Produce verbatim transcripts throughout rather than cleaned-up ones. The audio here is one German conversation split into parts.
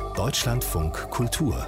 Deutschlandfunk Kultur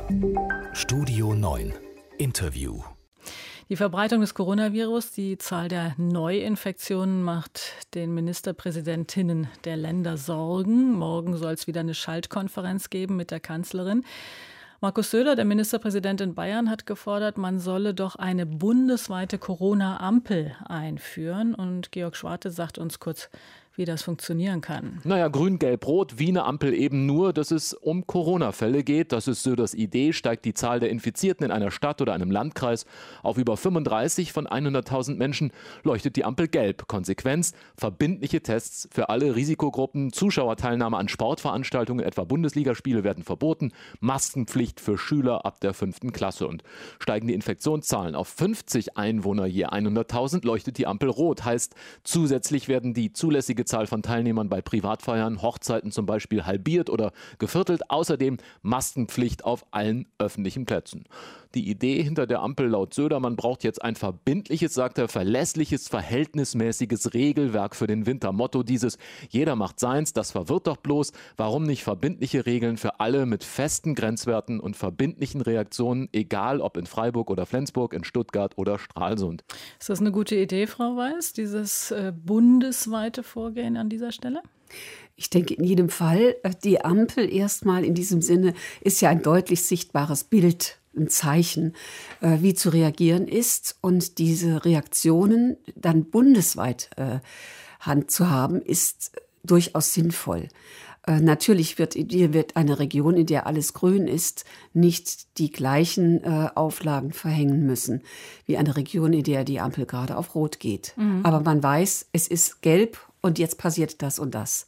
Studio neun Interview. Die Verbreitung des Coronavirus, die Zahl der Neuinfektionen macht den Ministerpräsidentinnen der Länder Sorgen. Morgen soll es wieder eine Schaltkonferenz geben mit der Kanzlerin. Markus Söder, der Ministerpräsident in Bayern, hat gefordert, man solle doch eine bundesweite Corona-Ampel einführen. Und Georg Schwarte sagt uns kurz, wie das funktionieren kann. Naja, grün, gelb, rot, wie eine Ampel eben nur, dass es um Corona-Fälle geht. Das ist Söders Idee. Steigt die Zahl der Infizierten in einer Stadt oder einem Landkreis auf über fünfunddreißig von hunderttausend Menschen, leuchtet die Ampel gelb. Konsequenz: verbindliche Tests für alle Risikogruppen. Zuschauerteilnahme an Sportveranstaltungen, etwa Bundesligaspiele, werden verboten. Maskenpflicht für Schüler ab der fünften Klasse. Und steigen die Infektionszahlen auf fünfzig Einwohner je hunderttausend, leuchtet die Ampel rot. Heißt, zusätzlich werden die zulässige Zahl von Teilnehmern bei Privatfeiern, Hochzeiten zum Beispiel halbiert oder geviertelt. Außerdem Maskenpflicht auf allen öffentlichen Plätzen. Die Idee hinter der Ampel laut Söder: man braucht jetzt ein verbindliches, sagt er, verlässliches, verhältnismäßiges Regelwerk für den Winter. Motto dieses: jeder macht seins, das verwirrt doch bloß. Warum nicht verbindliche Regeln für alle mit festen Grenzwerten und verbindlichen Reaktionen, egal ob in Freiburg oder Flensburg, in Stuttgart oder Stralsund? Ist das eine gute Idee, Frau Weiß, dieses äh, bundesweite Vorgehen an dieser Stelle? Ich denke in jedem Fall, die Ampel erstmal in diesem Sinne ist ja ein deutlich sichtbares Bild, ein Zeichen, wie zu reagieren ist. Und diese Reaktionen dann bundesweit äh, Hand zu haben, ist durchaus sinnvoll. Äh, natürlich wird, wird eine Region, in der alles grün ist, nicht die gleichen äh, Auflagen verhängen müssen wie eine Region, in der die Ampel gerade auf Rot geht. Mhm. Aber man weiß, es ist gelb und jetzt passiert das und das.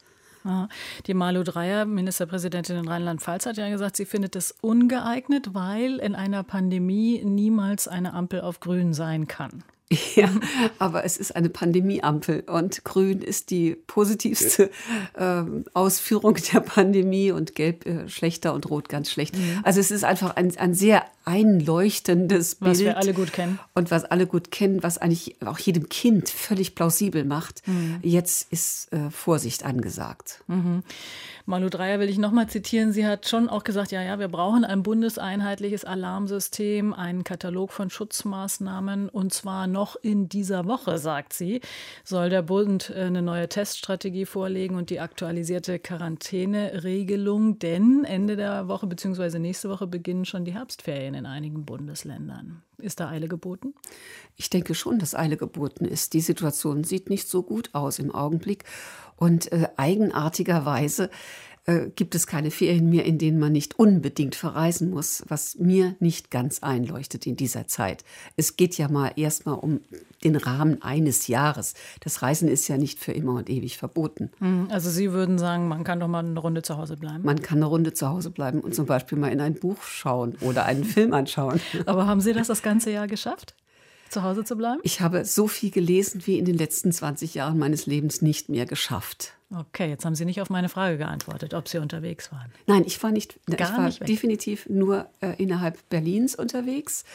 Die Malu Dreyer, Ministerpräsidentin in Rheinland-Pfalz, hat ja gesagt, sie findet es ungeeignet, weil in einer Pandemie niemals eine Ampel auf grün sein kann. Ja, aber es ist eine Pandemieampel und grün ist die positivste äh, Ausführung der Pandemie und gelb äh, schlechter und rot ganz schlecht. Mhm. Also es ist einfach ein, ein sehr einleuchtendes Bild. Was wir alle gut kennen. Und was alle gut kennen, was eigentlich auch jedem Kind völlig plausibel macht. Mhm. Jetzt ist äh, Vorsicht angesagt. Mhm. Malu Dreyer will ich noch mal zitieren. Sie hat schon auch gesagt, ja, ja, wir brauchen ein bundeseinheitliches Alarmsystem, einen Katalog von Schutzmaßnahmen und zwar noch in dieser Woche, sagt sie, soll der Bund eine neue Teststrategie vorlegen und die aktualisierte Quarantäneregelung, denn Ende der Woche bzw. nächste Woche beginnen schon die Herbstferien in einigen Bundesländern. Ist da Eile geboten? Ich denke schon, dass Eile geboten ist. Die Situation sieht nicht so gut aus im Augenblick. Und äh, eigenartigerweise äh, gibt es keine Ferien mehr, in denen man nicht unbedingt verreisen muss, was mir nicht ganz einleuchtet in dieser Zeit. Es geht ja mal erstmal um den Rahmen eines Jahres. Das Reisen ist ja nicht für immer und ewig verboten. Also Sie würden sagen, man kann doch mal eine Runde zu Hause bleiben? Man kann eine Runde zu Hause bleiben und zum Beispiel mal in ein Buch schauen oder einen Film anschauen. Aber haben Sie das das ganze Jahr geschafft? Zu Hause zu bleiben? Ich habe so viel gelesen wie in den letzten zwanzig Jahren meines Lebens nicht mehr geschafft. Okay, jetzt haben Sie nicht auf meine Frage geantwortet, ob Sie unterwegs waren. Nein, ich war nicht. Gar ich war nicht weg. definitiv nur äh, innerhalb Berlins unterwegs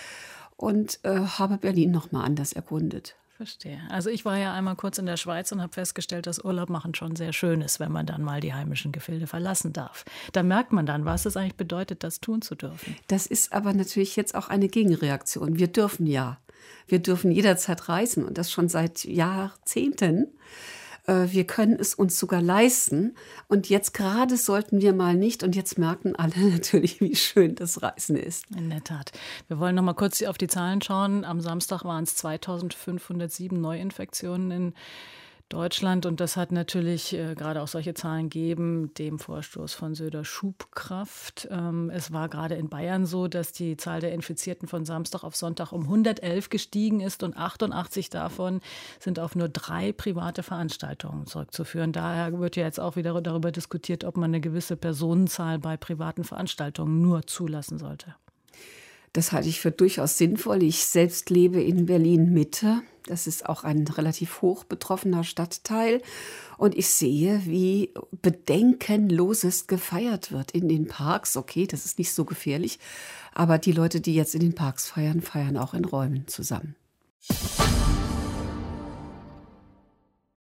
und äh, habe Berlin noch mal anders erkundet. Verstehe. Also ich war ja einmal kurz in der Schweiz und habe festgestellt, dass Urlaub machen schon sehr schön ist, wenn man dann mal die heimischen Gefilde verlassen darf. Da merkt man dann, was es eigentlich bedeutet, das tun zu dürfen. Das ist aber natürlich jetzt auch eine Gegenreaktion. Wir dürfen ja. Wir dürfen jederzeit reisen und das schon seit Jahrzehnten. Wir können es uns sogar leisten. Und jetzt gerade sollten wir mal nicht. Und jetzt merken alle natürlich, wie schön das Reisen ist. In der Tat. Wir wollen noch mal kurz auf die Zahlen schauen. Am Samstag waren es zweitausendfünfhundertsieben Neuinfektionen in Deutschland. Und das hat natürlich äh, gerade auch solche Zahlen gegeben, dem Vorstoß von Söder Schubkraft. Ähm, es war gerade in Bayern so, dass die Zahl der Infizierten von Samstag auf Sonntag um hundertelf gestiegen ist und achtundachtzig davon sind auf nur drei private Veranstaltungen zurückzuführen. Daher wird ja jetzt auch wieder darüber diskutiert, ob man eine gewisse Personenzahl bei privaten Veranstaltungen nur zulassen sollte. Das halte ich für durchaus sinnvoll. Ich selbst lebe in Berlin-Mitte. Das ist auch ein relativ hoch betroffener Stadtteil. Und ich sehe, wie bedenkenlosest gefeiert wird in den Parks. Okay, das ist nicht so gefährlich. Aber die Leute, die jetzt in den Parks feiern, feiern auch in Räumen zusammen.